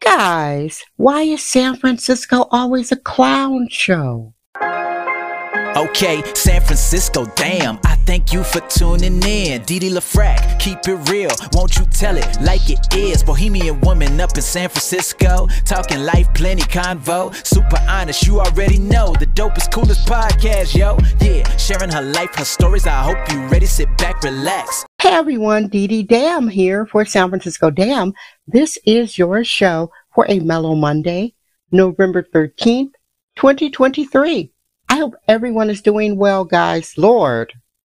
Guys, why is San Francisco always a clown show? Okay, San Francisco, damn, I thank you for tuning in. Didi LaFrac, keep it real, won't you tell it like it is? Bohemian woman up in San Francisco, talking life, plenty convo. Super honest, you already know, the dopest, coolest podcast, yo. Yeah, sharing her life, her stories, I hope you ready, sit back, relax. Hey everyone, Didi Dam here for San Francisco Dam. This is your show for a Mellow Monday, November 13th, 2023. I hope everyone is doing well, guys. Lord,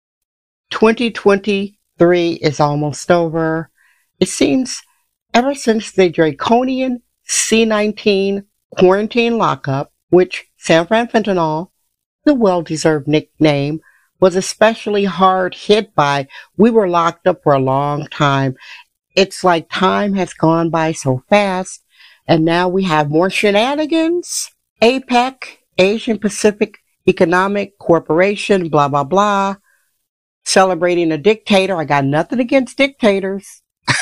2023 is almost over. It seems ever since the draconian C-19 quarantine lockup, which San Fran Fentanyl, the well-deserved nickname, was especially hard hit by, we were locked up for a long time. It's like time has gone by so fast, and now we have more shenanigans. APEC, Asian Pacific Economic Corporation, blah, blah, blah, celebrating a dictator. I got nothing against dictators.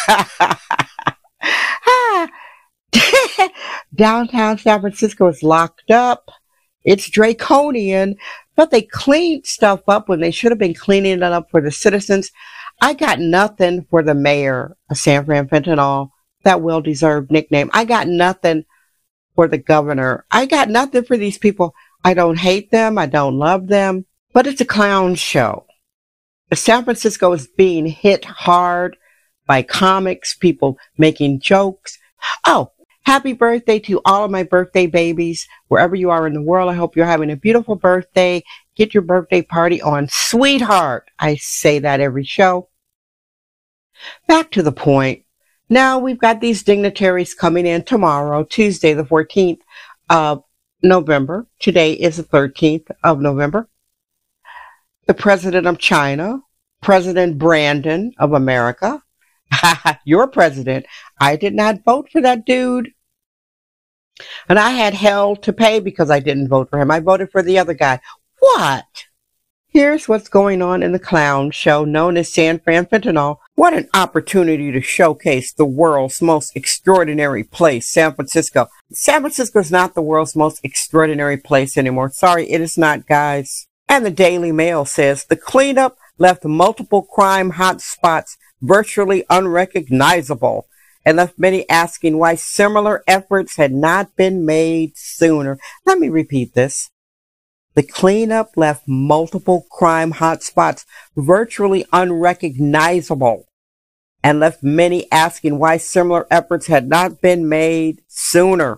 Downtown San Francisco is locked up. It's draconian, but they cleaned stuff up when they should have been cleaning it up for the citizens. I got nothing for the mayor of San Fran Fentanyl, that well-deserved nickname. I got nothing for the governor. I got nothing for these people. I don't hate them. I don't love them, but it's a clown show. San Francisco is being hit hard by comics, people making jokes. Oh, happy birthday to all of my birthday babies, wherever you are in the world. I hope you're having a beautiful birthday. Get your birthday party on, sweetheart. I say that every show. Back to the point. Now we've got these dignitaries coming in tomorrow, Tuesday, the 14th of November. Today is the 13th of November. The president of China, President Brandon of America. Your president. I did not vote for that dude. And I had hell to pay because I didn't vote for him. I voted for the other guy. What? Here's what's going on in the clown show known as San Fran Fentanyl. What an opportunity to showcase the world's most extraordinary place, San Francisco. San Francisco is not the world's most extraordinary place anymore. Sorry, it is not, guys. And the Daily Mail says the cleanup left multiple crime hotspots virtually unrecognizable and left many asking why similar efforts had not been made sooner. Let me repeat this. The cleanup left multiple crime hotspots virtually unrecognizable and left many asking why similar efforts had not been made sooner.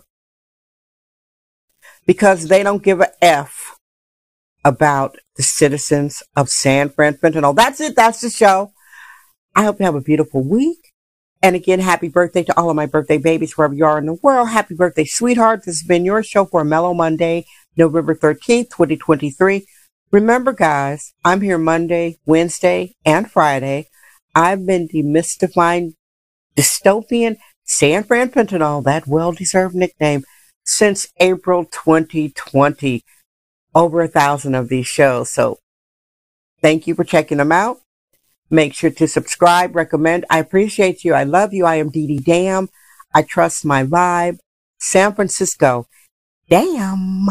Because they don't give a F about the citizens of San Fran Fentanyl. That's it. That's the show. I hope you have a beautiful week. And again, happy birthday to all of my birthday babies, wherever you are in the world. Happy birthday, sweetheart. This has been your show for Mellow Monday, November 13th, 2023. Remember, guys, I'm here Monday, Wednesday, and Friday. I've been demystifying dystopian San Fran Fentanyl, that well-deserved nickname, since April 2020. Over 1,000 of these shows. So thank you for checking them out. Make sure to subscribe, recommend. I appreciate you. I love you. I am Didi Dam. I trust my vibe. San Francisco. Damn.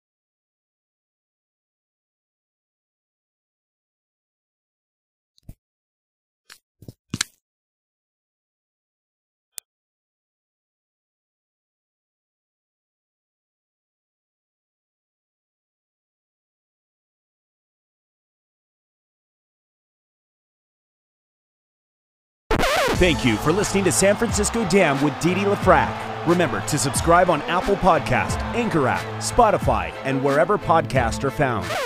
Thank you for listening to San Francisco Dam with Didi LaFrac. Remember to subscribe on Apple Podcast, Anchor app, Spotify, and wherever podcasts are found.